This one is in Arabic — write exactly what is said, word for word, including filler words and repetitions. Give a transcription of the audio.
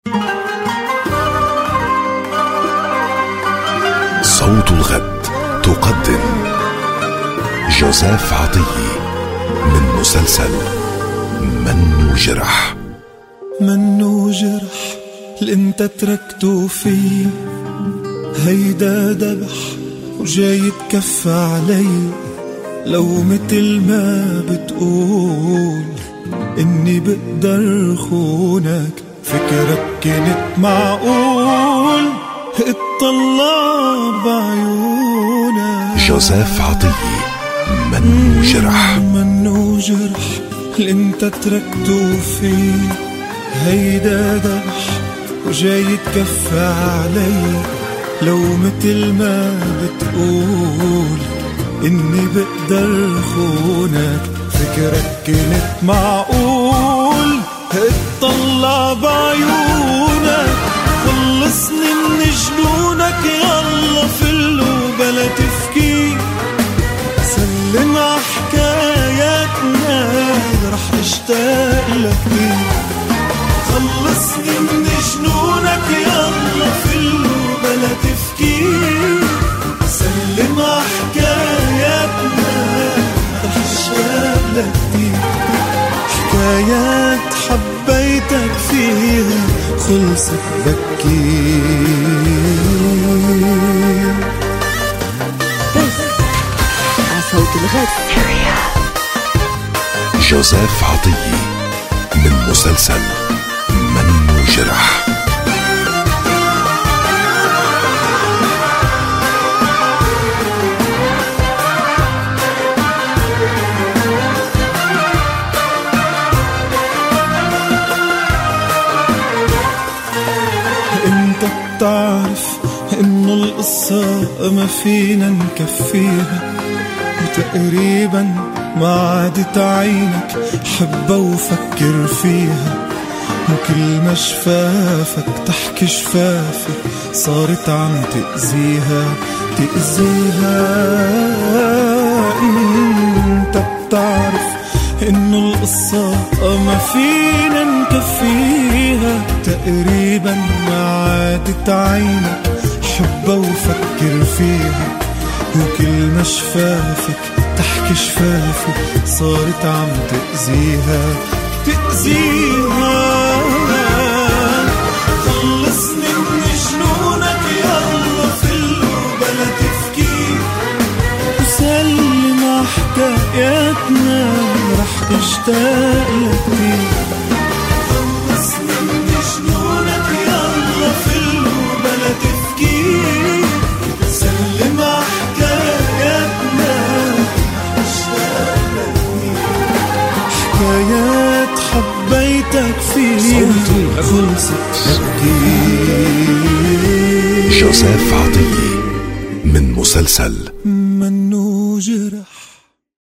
صوت الغد تقدم جوزيف عطية من مسلسل منو جرح. منو جرح اللي انت تركته فيه، هيدا دبح وجاي تكفى علي. لو متل ما بتقول اني بقدر خونك، فكرك كنت معقول اطلع بعيونك. جوزيف عطية منو جرح. منو جرح اللي انت تركته فيه، هيدا دبح وجاي تكفى علي. لو متل ما بتقول اني بقدر خونك، فكرك كنت معقول اطلع بعيونك. خلصني من جنونك يلا فلو بلا تفكير، سلم ع حكاياتنا رح اشتاق لك. خلصني من جنونك يلا فلو بلا تفكير، سلم ع حكاياتنا رح اشتاق لك. حكايات حبيتك فيها خلصت بكير. بس عصوت الغد. جوزيف عطية من مسلسل منو جرح. انت بتعرف انه القصة ما فينا نكفيها، وتقريبا ما عادت عينك حبة وفكر فيها. وكل ما شفافك تحكي شفافي صارت عم تأذيها تأذيها. انت بتعرف انه القصة ما فينا نكفيها، تقريبا ما عادت عينك حبة وفكر فيها. وكل ما شفافك تحكي شفافي صارت عم تأذيها تأذيها. خلصني من جنونك يلا فلو بلا تفكير، وسلم ع حكاياتنا رح اشتاق لك. خلصني من جنونك يلا فلو بلا تفكير، سلم ع حكاياتنا رح اشتاق لك. حكايات حبيتك فيها خلصت بكير. جوزيف عطية من مسلسل